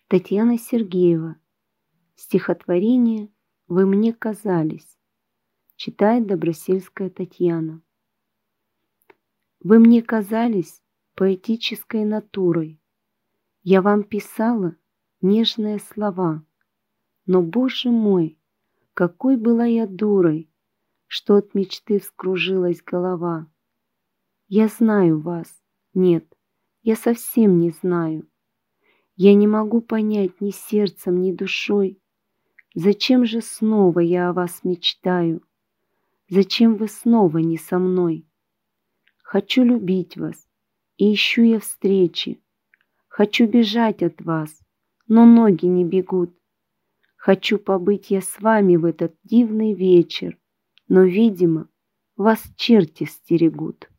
Татьяна Сергеева. Стихотворение «Вы мне казались». Читает Добросельская Татьяна. Вы мне казались поэтической натурой. Я вам писала нежные слова. Но, Боже мой, какой была я дурой, что от мечты вскружилась голова. Я знаю вас. Нет, я совсем не знаю. Я не могу понять ни сердцем, ни душой, зачем же снова я о вас мечтаю, зачем вы снова не со мной. Хочу любить вас, и ищу я встречи, хочу бежать от вас, но ноги не бегут. Хочу побыть я с вами в этот дивный вечер, но, видимо, вас черти стерегут.